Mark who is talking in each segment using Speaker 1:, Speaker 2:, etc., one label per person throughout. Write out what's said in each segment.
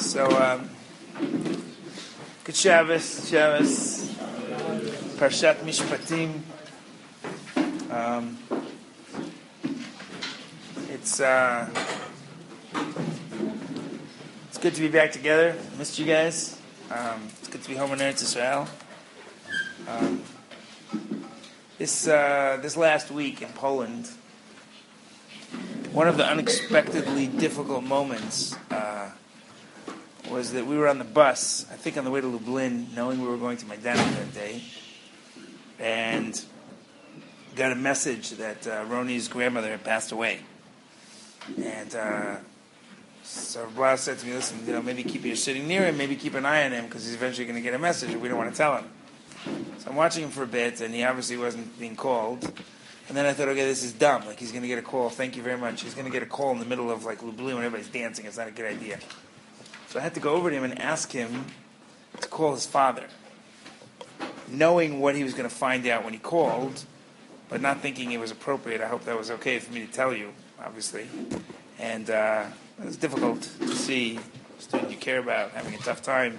Speaker 1: So, good Shabbos, Parshat Mishpatim. It's good to be back together. Missed you guys. It's good to be home in Eretz Israel. This last week in Poland, one of the unexpectedly difficult moments was that we were on the bus, I think on the way to Lublin, knowing we were going to Majdanek that day, and got a message that Roni's grandmother had passed away. And so Blas said to me, listen, maybe keep you sitting near him, maybe keep an eye on him, because he's eventually going to get a message, and we don't want to tell him. So I'm watching him for a bit, and he obviously wasn't being called. And then I thought, okay, this is dumb. Like, he's going to get a call. Thank you very much. He's going to get a call in the middle of, Lublin when everybody's dancing. It's not a good idea. So I had to go over to him and ask him to call his father, knowing what he was going to find out when he called, but not thinking it was appropriate. I hope that was okay for me to tell you, obviously. And it was difficult to see a student you care about having a tough time.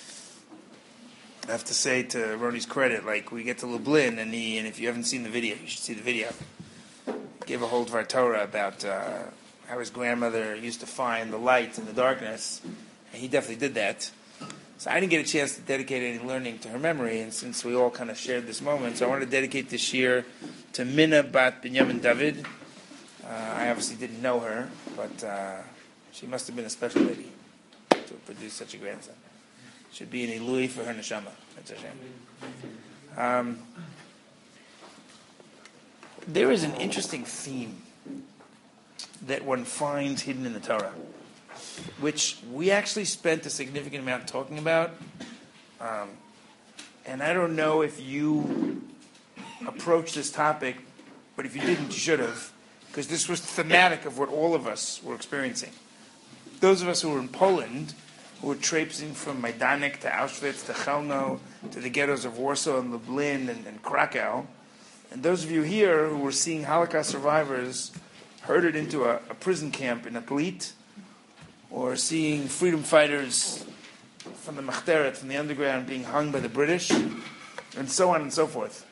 Speaker 1: I have to say, to Roni's credit, we get to Lublin, and if you haven't seen the video, you should see the video. He gave a whole Dvar Torah about how his grandmother used to find the light in the darkness, and he definitely did that. So I didn't get a chance to dedicate any learning to her memory, and since we all kind of shared this moment, so I wanted to dedicate this year to Minna Bat Binyamin David. I obviously didn't know her, but she must have been a special lady to produce such a grandson. Should be an Elui for her neshama. That's a shame. There is an interesting theme that one finds hidden in the Torah, which we actually spent a significant amount talking about. And I don't know if you approached this topic, but if you didn't, you should have, because this was thematic of what all of us were experiencing. Those of us who were in Poland, who were traipsing from Majdanek to Auschwitz to Chelmno to the ghettos of Warsaw and Lublin and Krakow. And those of you here who were seeing Holocaust survivors herded into a prison camp in Atlit, or seeing freedom fighters from the Machteret, from the underground, being hung by the British, and so on and so forth.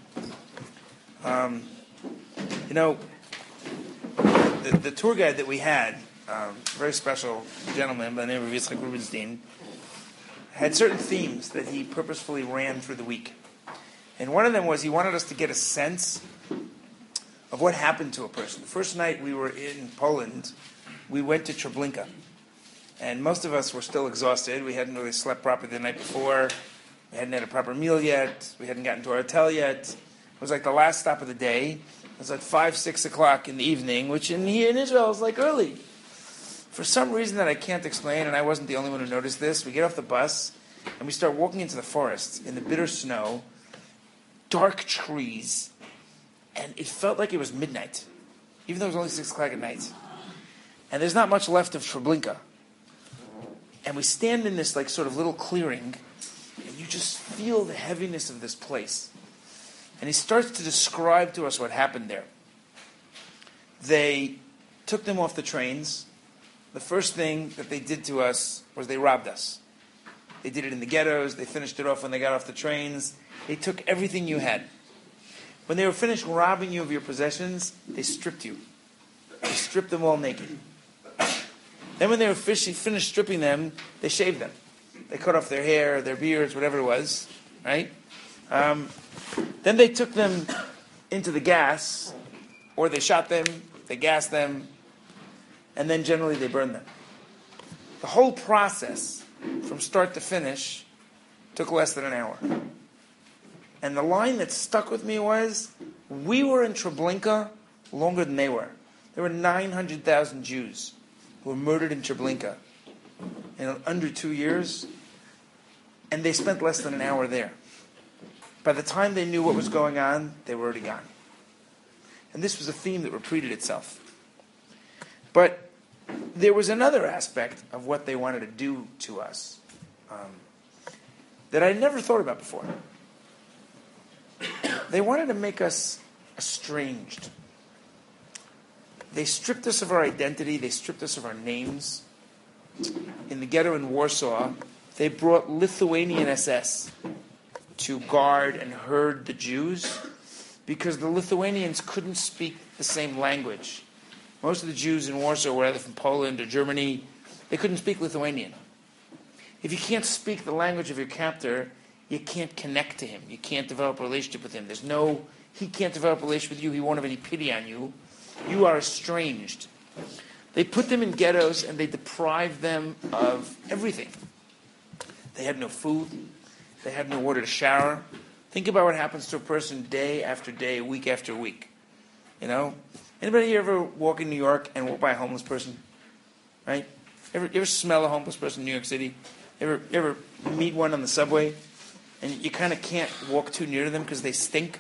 Speaker 1: The tour guide that we had, a very special gentleman by the name of Yitzchak Rubenstein, had certain themes that he purposefully ran through the week. And one of them was he wanted us to get a sense of what happened to a person. The first night we were in Poland, we went to Treblinka. And most of us were still exhausted. We hadn't really slept properly the night before. We hadn't had a proper meal yet. We hadn't gotten to our hotel yet. It was like the last stop of the day. It was like 5, 6 o'clock in the evening, which here in Israel is like early. For some reason that I can't explain, and I wasn't the only one who noticed this, we get off the bus, and we start walking into the forest in the bitter snow, dark trees, and it felt like it was midnight, even though it was only 6 o'clock at night. And there's not much left of Treblinka. And we stand in this sort of little clearing, and you just feel the heaviness of this place. And he starts to describe to us what happened there. They took them off the trains. The first thing that they did to us was they robbed us. They did it in the ghettos. They finished it off when they got off the trains. They took everything you had. When they were finished robbing you of your possessions, they stripped you. They stripped them all naked. Then when they were finished stripping them, they shaved them. They cut off their hair, their beards, whatever it was, right? Then they took them into the gas, or they shot them, they gassed them, and then generally they burned them. The whole process, from start to finish, took less than an hour. And the line that stuck with me was, we were in Treblinka longer than they were. There were 900,000 Jews who were murdered in Treblinka in under 2 years, and they spent less than an hour there. By the time they knew what was going on, they were already gone. And this was a theme that repeated itself. But there was another aspect of what they wanted to do to us that I never thought about before. They wanted to make us estranged. They stripped us of our identity. They stripped us of our names. in the ghetto in Warsaw, they brought Lithuanian SS to guard and herd the Jews because the Lithuanians couldn't speak the same language. Most of the Jews in Warsaw were either from Poland or Germany. They couldn't speak Lithuanian. If you can't speak the language of your captor, you can't connect to him. You can't develop a relationship with him. He can't develop a relationship with you. He won't have any pity on you. You are estranged. They put them in ghettos and they deprived them of everything. They had no food. They had no water to shower. Think about what happens to a person day after day, week after week. You know? Anybody here ever walk in New York and walk by a homeless person? Right? You ever smell a homeless person in New York City? You ever meet one on the subway? And you kind of can't walk too near to them because they stink?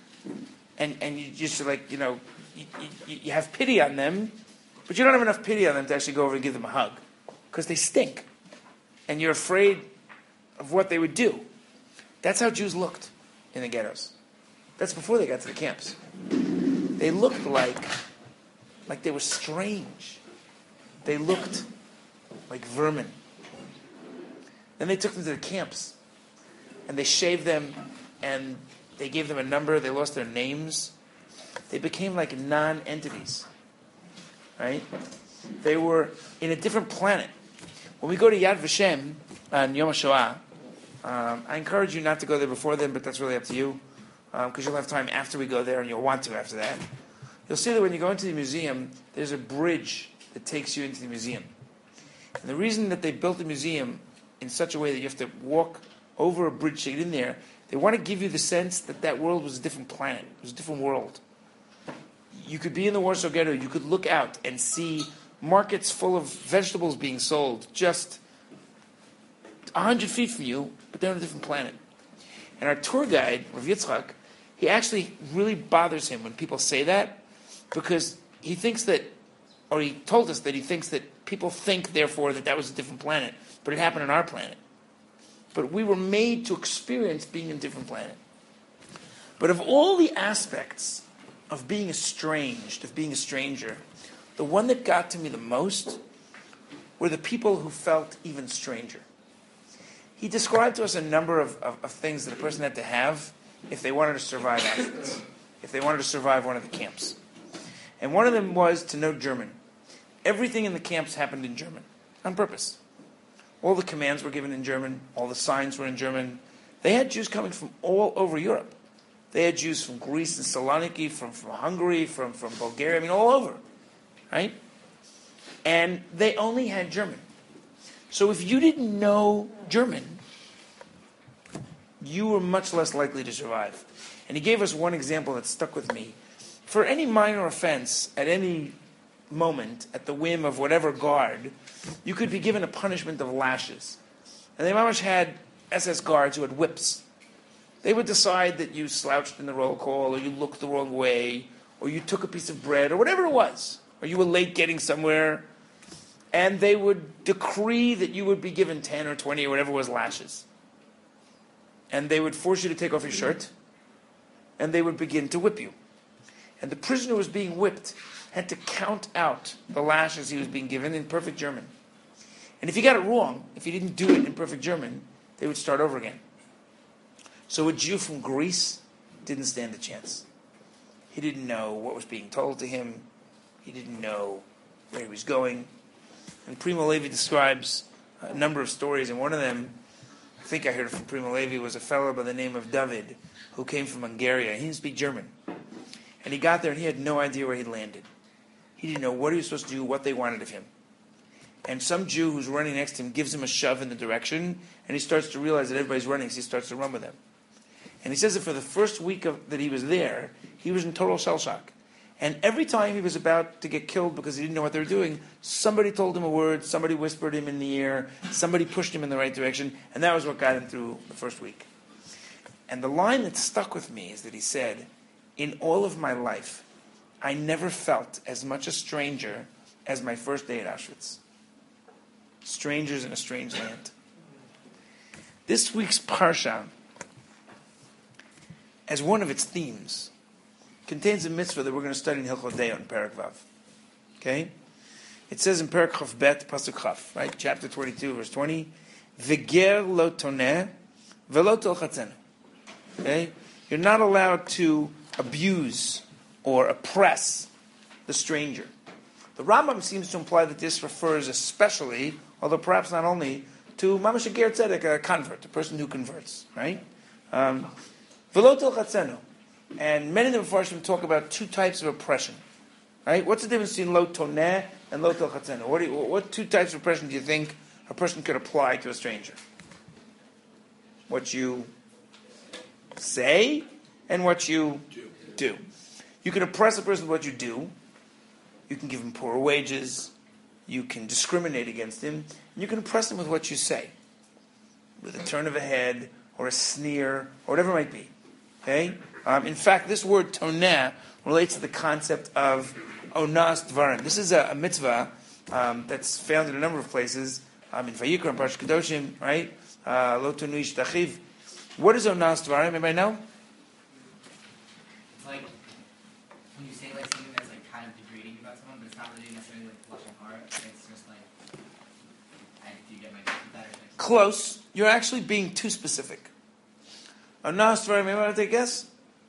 Speaker 1: And you just like, you have pity on them, but you don't have enough pity on them to actually go over and give them a hug because they stink. And you're afraid of what they would do. That's how Jews looked in the ghettos. That's before they got to the camps. They looked like they were strange. They looked like vermin. Then they took them to the camps. And they shaved them, and they gave them a number. They lost their names. They became like non-entities. Right? They were in a different planet. When we go to Yad Vashem on Yom HaShoah, I encourage you not to go there before then, but that's really up to you, because you'll have time after we go there, and you'll want to after that. You'll see that when you go into the museum, there's a bridge that takes you into the museum. And the reason that they built the museum in such a way that you have to walk over a bridge to get in there, they want to give you the sense that that world was a different planet. It was a different world. You could be in the Warsaw Ghetto, you could look out and see markets full of vegetables being sold just 100 feet from you, but they're on a different planet. And our tour guide, Rav Yitzchak, he actually really bothers him when people say that, because he thinks that, or he told us that he thinks that people think, therefore, that was a different planet, but it happened on our planet. But we were made to experience being in a different planet. But of all the aspects of being estranged, of being a stranger, the one that got to me the most were the people who felt even stranger. He described to us a number of things that a person had to have if they wanted to survive Auschwitz, if they wanted to survive one of the camps. And one of them was to know German. Everything in the camps happened in German, on purpose. All the commands were given in German. All the signs were in German. They had Jews coming from all over Europe. They had Jews from Greece and Saloniki, from Hungary, from Bulgaria, all over. Right? And they only had German. So if you didn't know German, you were much less likely to survive. And he gave us one example that stuck with me. For any minor offense, at any moment, at the whim of whatever guard, you could be given a punishment of lashes. And they almost had SS guards who had whips. They would decide that you slouched in the roll call, or you looked the wrong way, or you took a piece of bread, or whatever it was, or you were late getting somewhere, and they would decree that you would be given 10 or 20 or whatever was lashes. And they would force you to take off your shirt, and they would begin to whip you. And the prisoner who was being whipped had to count out the lashes he was being given in perfect German. And if he got it wrong, if he didn't do it in perfect German, they would start over again. So a Jew from Greece didn't stand a chance. He didn't know what was being told to him. He didn't know where he was going. And Primo Levi describes a number of stories, and one of them, I think I heard from Primo Levi, was a fellow by the name of David, who came from Hungary. He didn't speak German. And he got there and he had no idea where he landed. He didn't know what he was supposed to do, what they wanted of him. And some Jew who's running next to him gives him a shove in the direction, and he starts to realize that everybody's running, so he starts to run with them. And he says that for the first week that he was there, he was in total shell shock. And every time he was about to get killed because he didn't know what they were doing, somebody told him a word, somebody whispered him in the ear, somebody pushed him in the right direction, and that was what got him through the first week. And the line that stuck with me is that he said, in all of my life, I never felt as much a stranger as my first day at Auschwitz. Strangers in a strange land. This week's Parsha, as one of its themes, contains a mitzvah that we're going to study in Hilchot Deon, Perek Vav. Okay? It says in Perek Chaf Bet, Pasuk Chaf, right? Chapter 22, verse 20, V'ger lo toneh v'lo tolchatzenu. Okay? You're not allowed to abuse or oppress the stranger. The Rambam seems to imply that this refers especially, although perhaps not only, to Mamash Ger Tzedek, a convert, a person who converts, right? V'lo tolchatzenu. And many of the Mepharshim talk about two types of oppression, right? What's the difference between lo toneh and lo tolchatzenu? What two types of oppression do you think a person could apply to a stranger? What you say and what you do. You can oppress a person with what you do. You can give him poor wages. You can discriminate against him. And you can oppress him with what you say, with a turn of a head or a sneer or whatever it might be. Okay? In fact, this word toneh relates to the concept of onas dvarim. This is a mitzvah that's found in a number of places. In Vayikra and Parashat Kedoshim, right? Lo tonu ish tachiv. What is onas dvarim? Anybody know?
Speaker 2: It's like when you say like something that's like kind of degrading about someone, but it's not really necessarily like lashon hara. It's just like, do you get my drift with that?
Speaker 1: Close. You're actually being too specific. Onas dvarim. Anybody want to take a guess?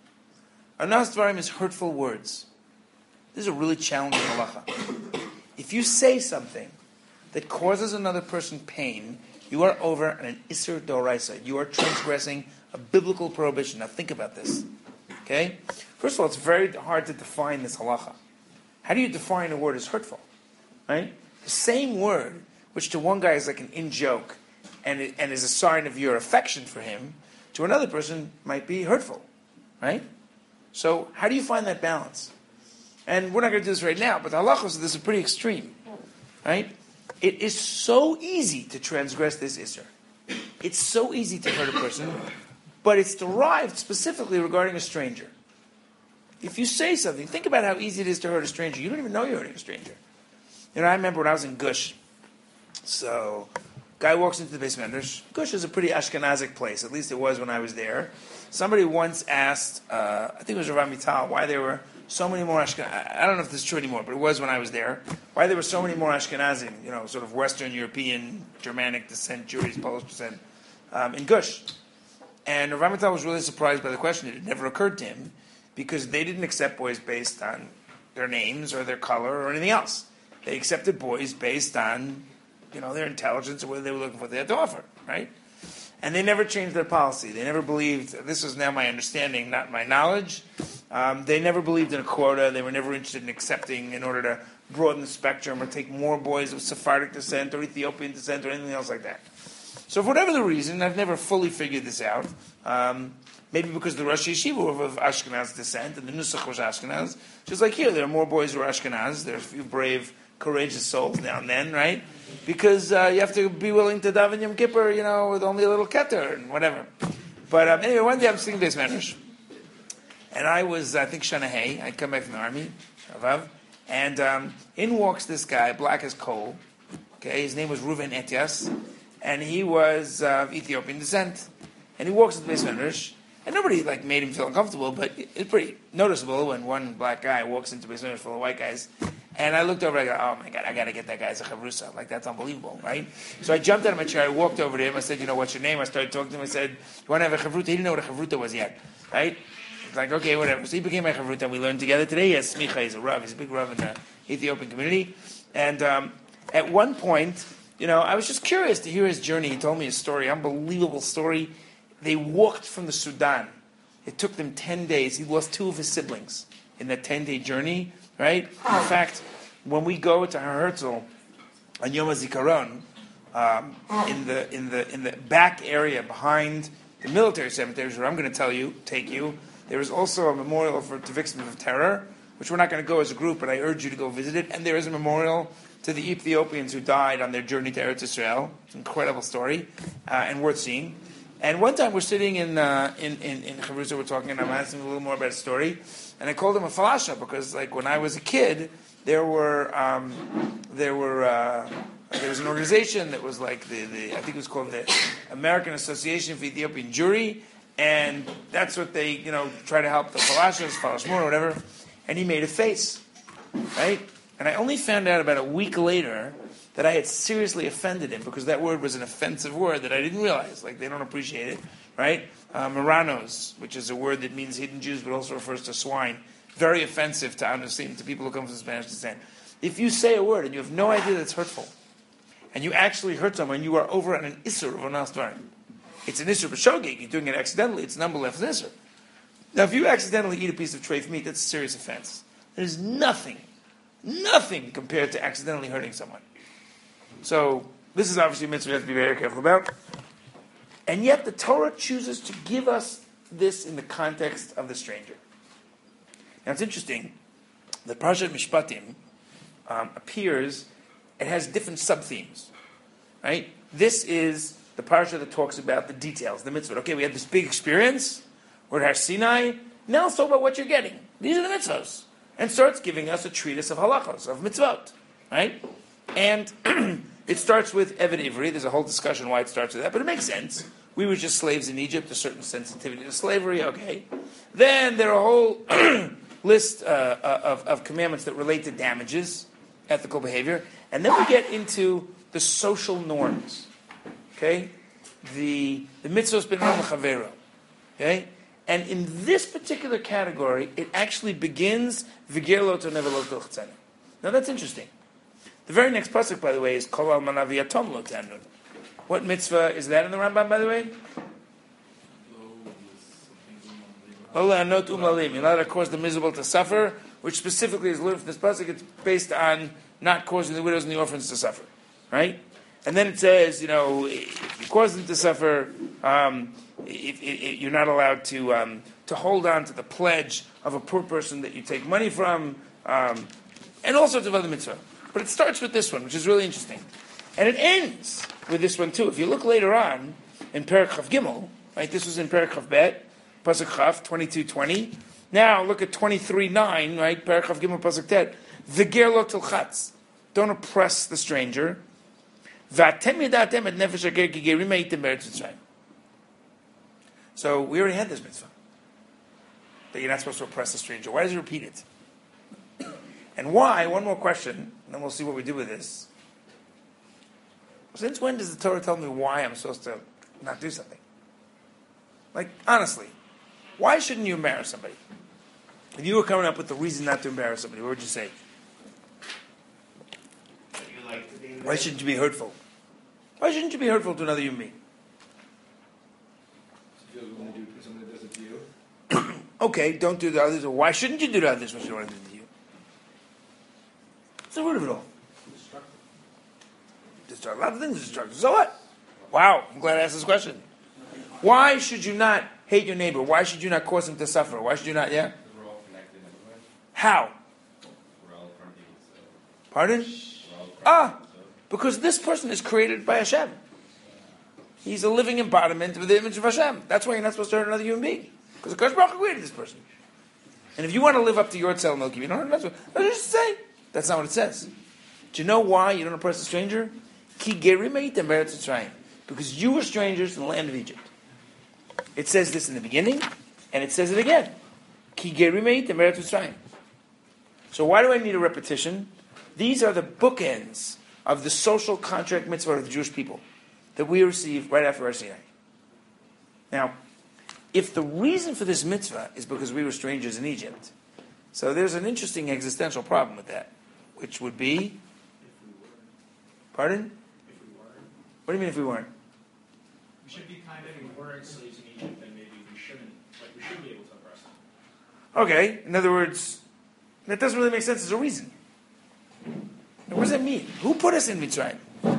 Speaker 1: Onas dvarim is hurtful words. This is a really challenging halacha. If you say something that causes another person pain, you are over an isur d'oraisa. You are transgressing a biblical prohibition. Now think about this. Okay? First of all, it's very hard to define this halacha. How do you define a word as hurtful? Right? The same word, which to one guy is like an in-joke and is a sign of your affection for him, to another person might be hurtful. Right? So how do you find that balance? And we're not going to do this right now, but the halachos of this is pretty extreme. Right? It is so easy to transgress this isur. It's so easy to hurt a person, but it's derived specifically regarding a stranger. If you say something, think about how easy it is to hurt a stranger. You don't even know you're hurting a stranger. I remember when I was in Gush. So, guy walks into the Beis Medrash. Gush is a pretty Ashkenazic place. At least it was when I was there. Somebody once asked, I think it was Rav Mital, why there were so many more Ashkenazim. I don't know if this is true anymore, but it was when I was there. Why there were so many more Ashkenazim, sort of Western European, Germanic descent, Jewish, Polish descent, in Gush. And Rav Mital was really surprised by the question. It had never occurred to him because they didn't accept boys based on their names or their color or anything else. They accepted boys based on, their intelligence or whether they were looking for what they had to offer, right? And they never changed their policy. They never believed, this is now my understanding, not my knowledge. They never believed in a quota. They were never interested in accepting in order to broaden the spectrum or take more boys of Sephardic descent or Ethiopian descent or anything else like that. So for whatever the reason, I've never fully figured this out. Maybe because the Rosh Yeshiva were of Ashkenaz descent and the Nusach was Ashkenaz. Just like here, there are more boys who are Ashkenaz. There are a few brave, courageous souls now and then, right? Because you have to be willing to daven Yom Kippur, with only a little keter and whatever. But anyway, one day I'm sitting Beis Medrash, and I was, I think, Shanahay. I'd come back from the army, and in walks this guy, black as coal. Okay, his name was Reuven Etias, and he was of Ethiopian descent. And he walks into the Beis Medrash, and nobody made him feel uncomfortable, but it's pretty noticeable when one black guy walks into Beis Medrash full of white guys. And I looked over, I go, oh my God, I got to get that guy as a chavrusa. That's unbelievable, right? So I jumped out of my chair, I walked over to him, I said, what's your name? I started talking to him, I said, you want to have a chavruta? He didn't know what a chavruta was yet, right? It's like, okay, whatever. So he became my chavruta, and we learned together. Today he has smicha, he's a rav, he's a big rav in the Ethiopian community. And at one point, I was just curious to hear his journey. He told me his story, unbelievable story. They walked from the Sudan. It took them 10 days. He lost 2 of his siblings in that 10-day journey. Right? In fact, when we go to Har Herzl on Yom HaZikaron, in the back area behind the military cemeteries, where I'm going to take you, there is also a memorial to victims of terror, which we're not going to go as a group, but I urge you to go visit it. And there is a memorial to the Ethiopians who died on their journey to Eretz Yisrael. It's an incredible story and worth seeing. And one time we're sitting in Chavrusa, we're talking, and I'm asking him a little more about his story. And I called him a falasha because, when I was a kid, there was an organization that was I think it was called the American Association for Ethiopian Jewry, and that's what they, try to help the falashas, falashmur, or whatever. And he made a face, right? And I only found out about a week later that I had seriously offended him because that word was an offensive word that I didn't realize. Like, they don't appreciate it, right? Maranos, which is a word that means hidden Jews but also refers to swine. Very offensive to understand to people who come from Spanish descent. If you say a word and you have no idea that it's hurtful, and you actually hurt someone, you are over on an isur of onas dvarim. It's an isur b'shogeg. You're doing it accidentally. It's number left isur. Now, if you accidentally eat a piece of treif meat, that's a serious offense. There's nothing compared to accidentally hurting someone. So, this is obviously a mitzvah we have to be very careful about. And yet, the Torah chooses to give us this in the context of the stranger. Now, it's interesting that Parashat Mishpatim appears, it has different sub-themes, right? This is the parasha that talks about the details, the mitzvah. Okay, we had this big experience, we're at Har Sinai, now let's talk about what you're getting. These are the mitzvahs. And starts giving us a treatise of halachos, of mitzvot, right? And it starts with Eved Ivri. There's a whole discussion why it starts with that, but it makes sense. We were just slaves in Egypt, a certain sensitivity to slavery, okay. Then there are a whole list of commandments that relate to damages, ethical behavior, and then we get into the social norms, okay? The mitzvahs ben chavero, okay? And in this particular category, it actually begins v'ger lo to never lo tilchtzenu. Now that's interesting. The very next pasuk, by the way, is kol almana v'yatom lo tanun. What mitzvah is that in the Rambam, by the way? Lo le'anot u'malim. You're not to cause the miserable to suffer, which specifically is learned from this pasuk. It's based on not causing the widows and the orphans to suffer, right? And then it says, if you cause them to suffer, if you're not allowed to hold on to the pledge of a poor person that you take money from, and all sorts of other mitzvah. But it starts with this one, which is really interesting. And it ends with this one too. If you look later on, in Perek Chav Gimel, right, this was in Perek Chav Bet, Pasuk Chav, 22:20. Now look at 23:9, right, Perek Chav Gimel, Pasuk Tet. V'ger lo tilchatz. Don't oppress the stranger. V'atem yedatem et nefesh hager ki gerim ha'yitem be'eretz Mitzrayim. So we already had this mitzvah that you're not supposed to oppress a stranger. Why does he repeat it? And why? One more question, and then we'll see what we do with this. Since when does the Torah tell me why I'm supposed to not do something? Like, honestly, why shouldn't you embarrass somebody? If you were coming up with the reason not to embarrass somebody, what would you say? Why shouldn't you be hurtful? Why shouldn't you be hurtful to another human being? Okay, don't do the others. Why shouldn't you do the others what you want to do to you? What's the root of it all? Destructive. A lot of things are destructive. So what? Wow, I'm glad I asked this question. Why should you not hate your neighbor? Why should you not cause him to suffer? Why should you not, yeah?
Speaker 3: We're all connected anyway.
Speaker 1: How?
Speaker 3: We're all from people, so.
Speaker 1: Pardon? Because this person is created by Hashem. He's a living embodiment of the image of Hashem. That's why you're not supposed to hurt another human being. Because the Kodesh Baruch Hu created this person. And if you want to live up to your tzel milkim, you don't have to. That's just say. That's not what it says. Do you know why you don't oppress a stranger? Ki gerim ha'yitem be'eretz Mitzrayim. Because you were strangers in the land of Egypt. It says this in the beginning, and it says it again. Ki gerim ha'yitem be'eretz Mitzrayim. So why do I need a repetition? These are the bookends of the social contract mitzvah of the Jewish people that we received right after Har Sinai. Now, if the reason for this mitzvah is because we were strangers in Egypt, so there's an interesting existential problem with that, which would be... Pardon?
Speaker 4: If we weren't.
Speaker 1: What do you mean if we weren't?
Speaker 4: We should be kind of, if we weren't slaves in Egypt, then maybe we shouldn't, we should be able to oppress them.
Speaker 1: Okay, in other words, that doesn't really make sense as a reason. Now, what does that mean? Who put us in Mitzrayim?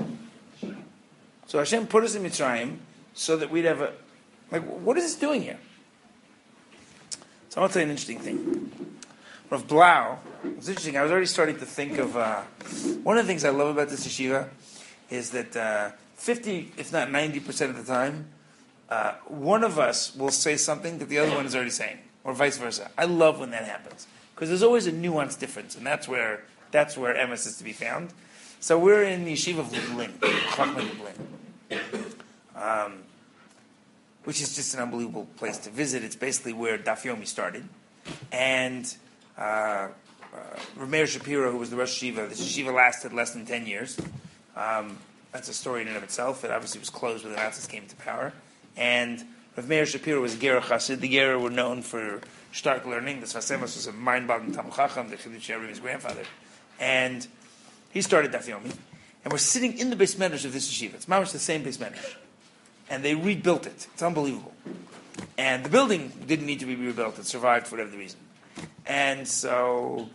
Speaker 1: So Hashem put us in Mitzrayim so that we'd have a... what is this doing here? So I want to tell you an interesting thing. Rav Blau, it's interesting, I was already starting to think of... one of the things I love about this yeshiva is that 50, if not 90% of the time, one of us will say something that the other one is already saying, or vice versa. I love when that happens. Because there's always a nuanced difference, and that's where emes is to be found. So we're in the yeshiva of Lublin, Chachmei Lublin, which is just an unbelievable place to visit. It's basically where Daf Yomi started. And Rav Meir Shapiro, who was the Rosh Yeshiva. The yeshiva lasted less than 10 years. That's a story in and of itself. It obviously was closed when the Nazis came into power. And Rav Meir Shapiro was a Ger Chassid. The Ger were known for stark learning. The Sfas Emes was a mind-boggling Talmud Chacham, the Chidush Rebbe, his grandfather. And he started Daf Yomi. And we're sitting in the Beis Medrash of this yeshiva. It's mamish the same Beis Medrash. And they rebuilt it. It's unbelievable. And the building didn't need to be rebuilt. It survived for whatever the reason. And so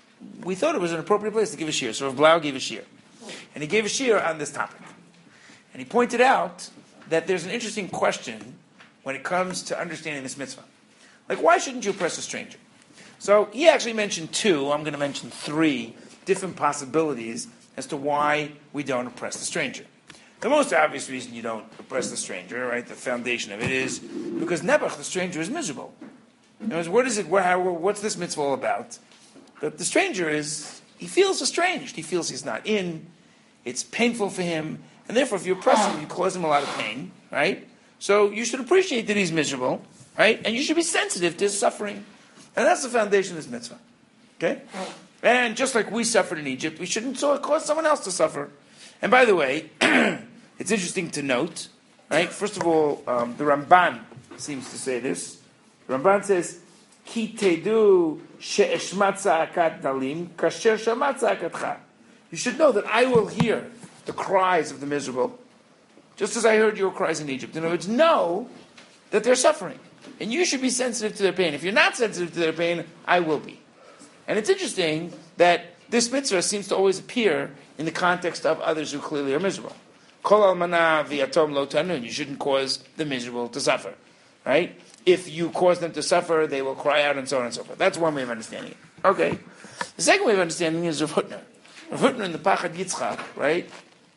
Speaker 1: we thought it was an appropriate place to give a shiur. So Rav Blau gave a shiur. And he gave a shiur on this topic. And he pointed out that there's an interesting question when it comes to understanding this mitzvah. Like, why shouldn't you oppress a stranger? So he actually mentioned two. I'm going to mention three different possibilities as to why we don't oppress the stranger. The most obvious reason you don't oppress the stranger, right, the foundation of it is because Nebuch, the stranger, is miserable. In other words, what is it? What's this mitzvah all about? That the stranger he feels estranged. He feels he's not in. It's painful for him. And therefore, if you oppress him, you cause him a lot of pain, right? So you should appreciate that he's miserable, right? And you should be sensitive to his suffering. And that's the foundation of this mitzvah. Okay? And just like we suffered in Egypt, we shouldn't cause someone else to suffer. And by the way, it's interesting to note, right? First of all, the Ramban seems to say this. The Ramban says, Ki tedu she'eshmat za'akat dalim kasher shamat za'akatcha. You should know that I will hear the cries of the miserable, just as I heard your cries in Egypt. In other words, know that they're suffering. And you should be sensitive to their pain. If you're not sensitive to their pain, I will be. And it's interesting that this mitzvah seems to always appear in the context of others who clearly are miserable. Kol almana v'yatom lo tanun. You shouldn't cause the miserable to suffer. Right? If you cause them to suffer, they will cry out and so on and so forth. That's one way of understanding it. Okay. The second way of understanding it is Rav Hutner. Rav Hutner in the Pachad Yitzchak, right?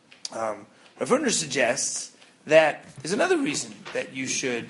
Speaker 1: Rav Hutner suggests that there's another reason that you should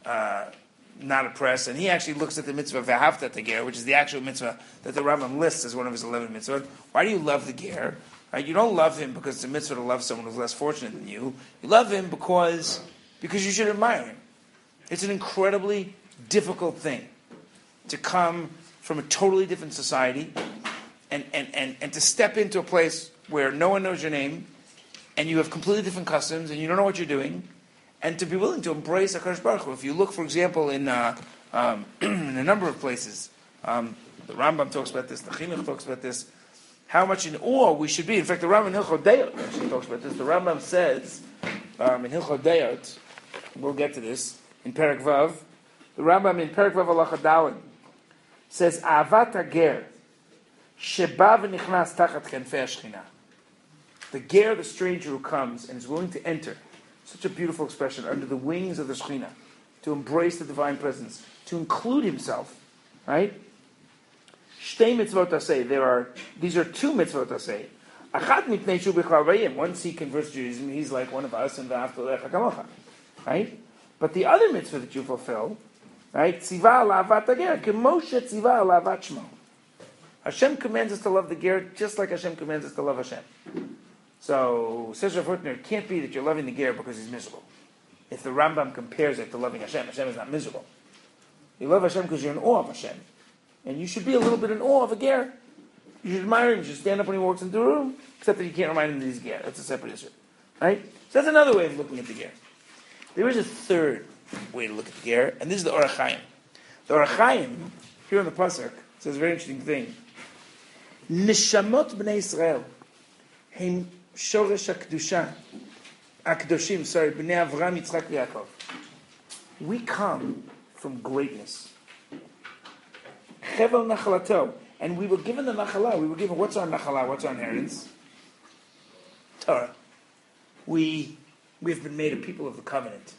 Speaker 1: not oppress, and he actually looks at the mitzvah of V'ahavta the ger, which is the actual mitzvah that the Rambam lists as one of his 11 mitzvot. Why do you love the ger? Right? You don't love him because it's a mitzvah to love someone who's less fortunate than you. You love him because you should admire him. It's an incredibly difficult thing to come from a totally different society and to step into a place where no one knows your name and you have completely different customs and you don't know what you're doing, and to be willing to embrace HaKadosh Baruch Hu. If you look, for example, in a number of places, the Rambam talks about this, the Chinuch talks about this, how much in awe we should be. In fact, the Rambam in Hilchot Deot actually talks about this. The Rambam says in Hilchot Deot, we'll get to this, in Perek Vav, the Rambam in Perek Vav Halacha Daled says, Ahavat HaGer, sheba v'nichnas tachat kenfei HaShechina. The ger, the stranger who comes and is willing to enter, such a beautiful expression, under the wings of the Shekhinah, to embrace the divine presence, to include himself, right? Shtei mitzvot aseh. These are two mitzvot aseh. Achat mipnei shu b'chal vayim. Once he converts to Judaism, he's like one of us, and v'ahavta lecha kamocha, right? But the other mitzvah that you fulfill, right? Tziva la'avat hager, k'moshe tziva la'avat shmo. Hashem commands us to love the ger just like Hashem commands us to love Hashem. So, says Rav Hutner, it can't be that you're loving the ger because he's miserable. If the Rambam compares it to loving Hashem, Hashem is not miserable. You love Hashem because you're in awe of Hashem. And you should be a little bit in awe of a ger. You should admire him. You should stand up when he walks into the room, except that you can't remind him that he's ger. That's a separate issue. Right? So that's another way of looking at the ger. There is a third way to look at the ger, and this is the Orach Chaim. The Orach Chaim, here in the Pasuk, says a very interesting thing. Nishamot b'nei Yisrael, heim shoresh HaKdusha, HaKdoshim, b'nei Avram, Yitzchak, Yaakov. We come from greatness. Chevel nachalato, and we were given the nachala. We were given, what's our nachala? What's our inheritance? Torah. We've been made a people of the covenant.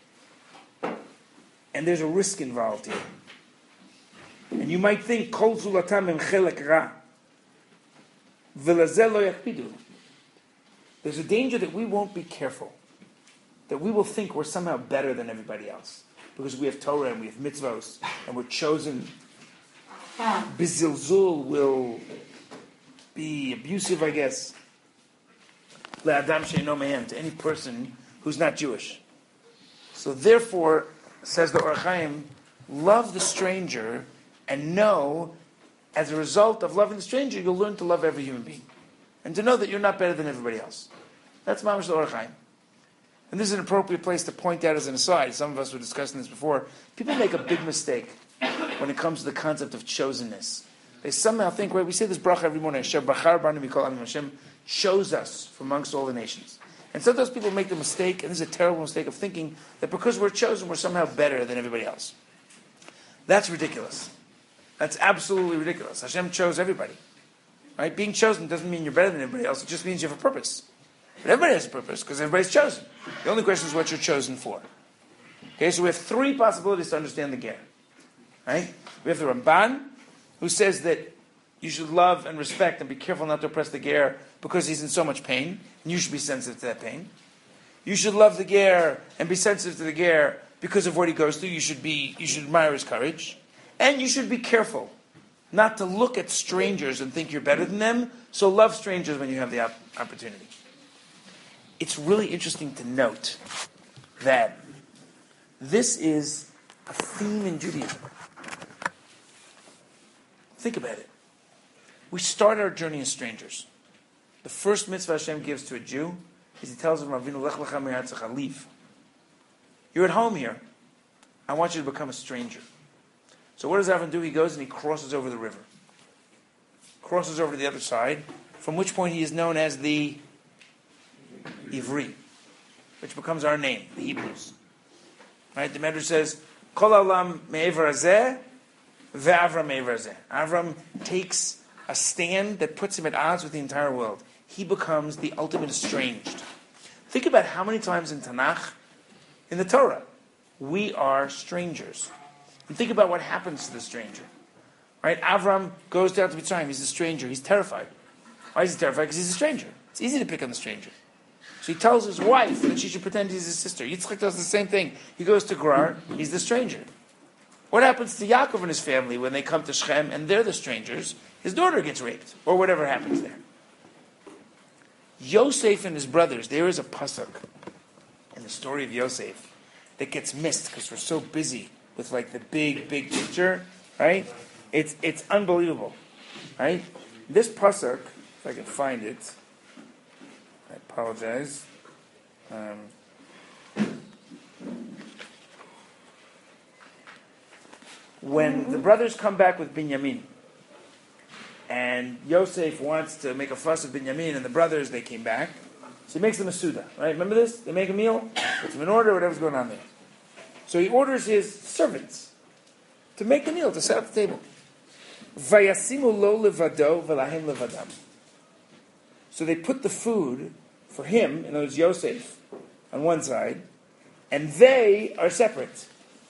Speaker 1: And there's a risk involved here. And you might think, Kol zulatam em chelek ra. V'lazeh lo yakpidu. There's a danger that we won't be careful. That we will think we're somehow better than everybody else. Because we have Torah and we have mitzvos and we're chosen. Bizilzul will be abusive, I guess. Le'adam she'eino mehem, to any person who's not Jewish. So therefore, says the Orach Chaim, love the stranger and know as a result of loving the stranger, you'll learn to love every human being. And to know that you're not better than everybody else. That's Mamash L'Orach Chaim. And this is an appropriate place to point out as an aside. Some of us were discussing this before. People make a big mistake when it comes to the concept of chosenness. They somehow think, right, we say this bracha every morning, Hashem bachar banu mikol amim, Hashem chose us from amongst all the nations. And sometimes people make the mistake, and this is a terrible mistake, of thinking that because we're chosen, we're somehow better than everybody else. That's ridiculous. That's absolutely ridiculous. Hashem chose everybody. Right? Being chosen doesn't mean you're better than everybody else. It just means you have a purpose. But everybody has a purpose because everybody's chosen. The only question is what you're chosen for. Okay, so we have three possibilities to understand the ger. Right? We have the Ramban, who says that you should love and respect and be careful not to oppress the ger because he's in so much pain, and you should be sensitive to that pain. You should love the ger and be sensitive to the ger because of what he goes through. You should admire his courage, and you should be careful not to look at strangers and think you're better than them. So love strangers when you have the opportunity. It's really interesting to note that this is a theme in Judaism. Think about it. We start our journey as strangers. The first mitzvah Hashem gives to a Jew is He tells him, "Avinu lech lecha me'artzecha, leave. You're at home here. I want you to become a stranger." So what does Avram do? He goes and he crosses over the river. Crosses over to the other side, from which point he is known as the Ivri, which becomes our name, the Hebrews. Right? The Medrash says, Kol Olam me'ever hazeh, ve'Avram me'ever hazeh. Avram takes a stand that puts him at odds with the entire world. He becomes the ultimate estranged. Think about how many times in Tanakh, in the Torah, we are strangers. And think about what happens to the stranger. Right? Avram goes down to Mitzrayim. He's a stranger. He's terrified. Why is he terrified? Because he's a stranger. It's easy to pick on the stranger. So he tells his wife that she should pretend he's his sister. Yitzchak does the same thing. He goes to Gerar. He's the stranger. What happens to Yaakov and his family when they come to Shechem and they're the strangers? His daughter gets raped. Or whatever happens there. Yosef and his brothers, there is a pasuk in the story of Yosef that gets missed because we're so busy with like the big picture, right? It's unbelievable, right? This pasuk, if I can find it, I apologize. When the brothers come back with Binyamin, and Yosef wants to make a fuss of Binyamin, and the brothers, they came back, so he makes them a suda, right? Remember this? They make a meal, puts them in order, whatever's going on there. So he orders his servants to make the meal, to set up the table. Vayasimu lo levado v'lahem levadam. So they put the food for him, in other words, Yosef, on one side, and they are separate.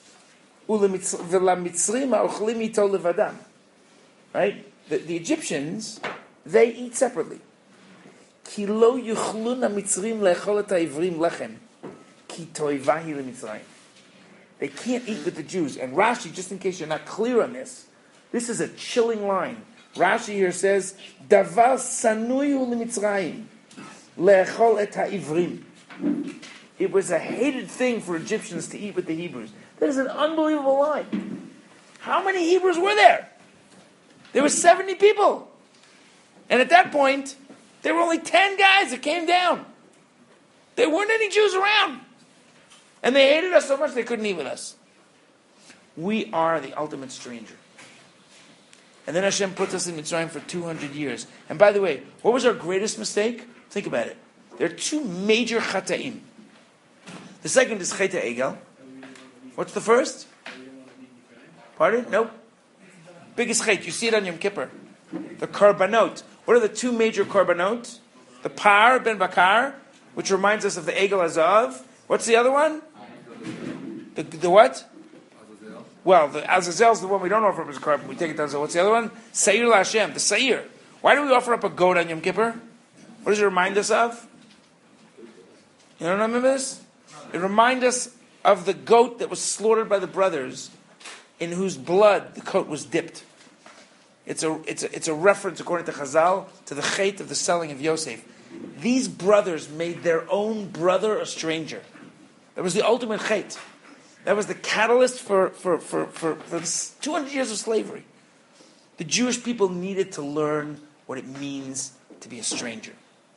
Speaker 1: Right? The Egyptians, they eat separately. Ki lo yuchluna mitzrim le'echol et ha'ivrim lechem, ki toivahi le'mitzrayim. They can't eat with the Jews. And Rashi, just in case you're not clear on this is a chilling line. Rashi here says, Davar sanuyu le'mitzrayim, le'echol et ha'ivrim. It was a hated thing for Egyptians to eat with the Hebrews. That is an unbelievable line. How many Hebrews were there? There were 70 people. And at that point, there were only 10 guys that came down. There weren't any Jews around. And they hated us so much they couldn't eat with us. We are the ultimate stranger. And then Hashem puts us in Mitzrayim for 200 years. And by the way, what was our greatest mistake? Think about it. There are two major chata'im. The second is Chet HaEgel. What's the first? Pardon? Nope. Biggest chet. You see it on Yom Kippur. The Karbanot. What are the two major Karbanot? The Par Ben Bakar, which reminds us of the Egel Azav. What's the other one? The what? Well, the Azazel is the one we don't offer up as a carbon. We take it down. So what's the other one? Seir LaHashem, the Seir. Why do we offer up a goat on Yom Kippur? What does it remind us of? You don't remember this? It reminds us of the goat that was slaughtered by the brothers, in whose blood the coat was dipped. It's a reference, according to Chazal, to the chet of the selling of Yosef. These brothers made their own brother a stranger. That was the ultimate chet. That was the catalyst for 200 years of slavery. The Jewish people needed to learn what it means to be a stranger.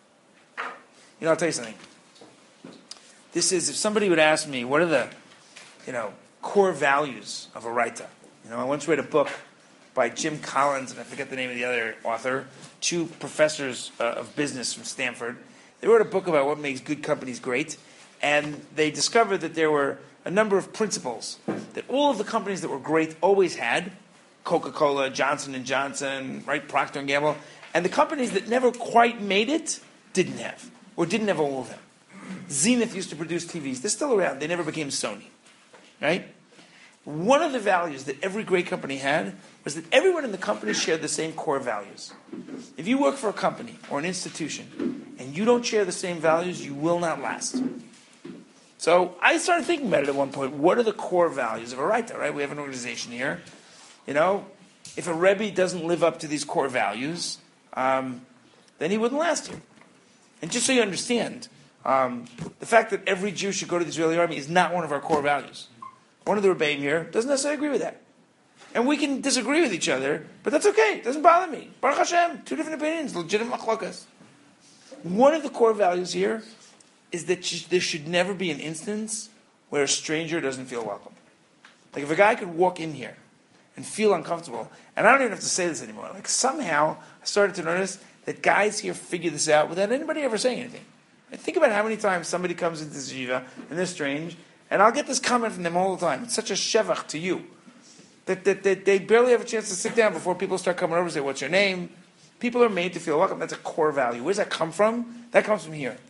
Speaker 1: I'll tell you something. This is, if somebody would ask me, what are the, core values of a writer? I once read a book by Jim Collins, and I forget the name of the other author, two professors of business from Stanford. They wrote a book about what makes good companies great, and they discovered that there were a number of principles that all of the companies that were great always had. Coca-Cola, Johnson & Johnson, right, Procter & Gamble. And the companies that never quite made it didn't have, or didn't have all of them. Zenith used to produce TVs. They're still around. They never became Sony, right? One of the values that every great company had was that everyone in the company shared the same core values. If you work for a company or an institution and you don't share the same values, you will not last. So I started thinking about it at one point. What are the core values of a writer, right? We have an organization here. If a Rebbe doesn't live up to these core values, then he wouldn't last here. And just so you understand, the fact that every Jew should go to the Israeli army is not one of our core values. One of the Rebbeim here doesn't necessarily agree with that. And we can disagree with each other, but that's okay. It doesn't bother me. Baruch Hashem, two different opinions, legitimate machlokas. One of the core values here is that there should never be an instance where a stranger doesn't feel welcome. Like if a guy could walk in here and feel uncomfortable, and I don't even have to say this anymore, like somehow I started to notice that guys here figure this out without anybody ever saying anything. And think about how many times somebody comes into this yeshiva and they're strange, and I'll get this comment from them all the time. It's such a shevach to you. That they barely have a chance to sit down before people start coming over and say, what's your name? People are made to feel welcome. That's a core value. Where does that come from? That comes from here.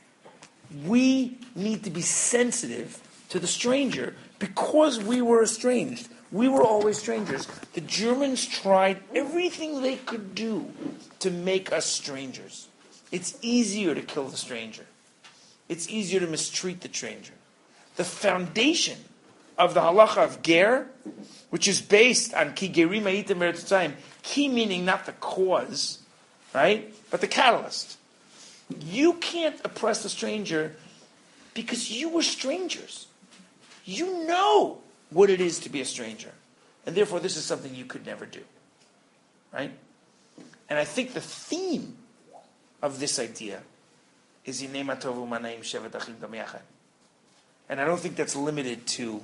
Speaker 1: We need to be sensitive to the stranger because we were estranged. We were always strangers. The Germans tried everything they could do to make us strangers. It's easier to kill the stranger. It's easier to mistreat the stranger. The foundation of the halacha of ger, which is based on ki gerim hayitem be'eretz Mitzrayim, ki meaning not the cause, right, but the catalyst. You can't oppress the stranger because you were strangers. You know what it is to be a stranger. And therefore, this is something you could never do. Right? And I think the theme of this idea is Hinei ma tovu ma na'im shevet achim gam yachad. And I don't think that's limited to,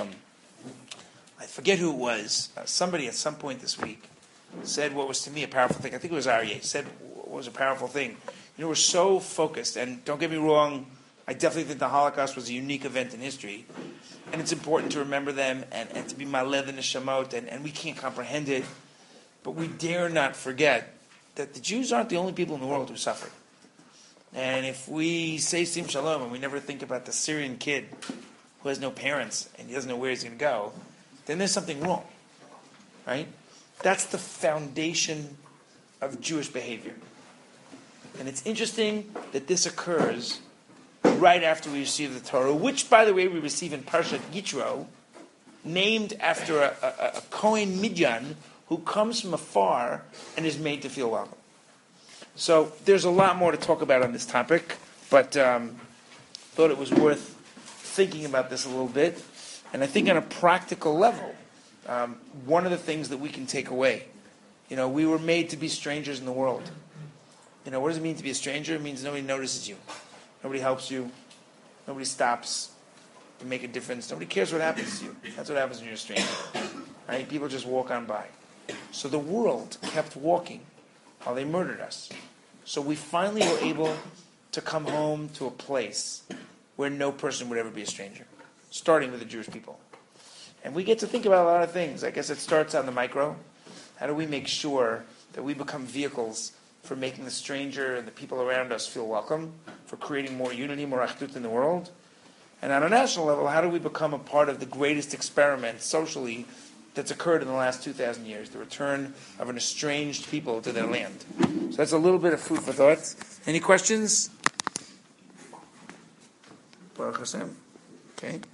Speaker 1: I forget who it was, somebody at some point this week said what was to me a powerful thing. I think it was Aryeh, said what was a powerful thing. We're so focused, and don't get me wrong, I definitely think the Holocaust was a unique event in history, and it's important to remember them and to be maleh and neshamot, and we can't comprehend it, but we dare not forget that the Jews aren't the only people in the world who suffered. And if we say Sim Shalom and we never think about the Syrian kid who has no parents and he doesn't know where he's going to go, then there's something wrong, right? That's the foundation of Jewish behavior. And it's interesting that this occurs right after we receive the Torah, which, by the way, we receive in Parshat Yitro, named after a Kohen Midyan who comes from afar and is made to feel welcome. So there's a lot more to talk about on this topic, but thought it was worth thinking about this a little bit. And I think on a practical level, one of the things that we can take away, we were made to be strangers in the world. What does it mean to be a stranger? It means nobody notices you. Nobody helps you. Nobody stops to make a difference. Nobody cares what happens to you. That's what happens when you're a stranger. Right? People just walk on by. So the world kept walking while they murdered us. So we finally were able to come home to a place where no person would ever be a stranger, starting with the Jewish people. And we get to think about a lot of things. I guess it starts on the micro. How do we make sure that we become vehicles for making the stranger and the people around us feel welcome, for creating more unity, more achdut in the world? And on a national level, how do we become a part of the greatest experiment socially that's occurred in the last 2,000 years, the return of an estranged people to their land? So that's a little bit of food for thought. Any questions? Baruch Hashem. Okay.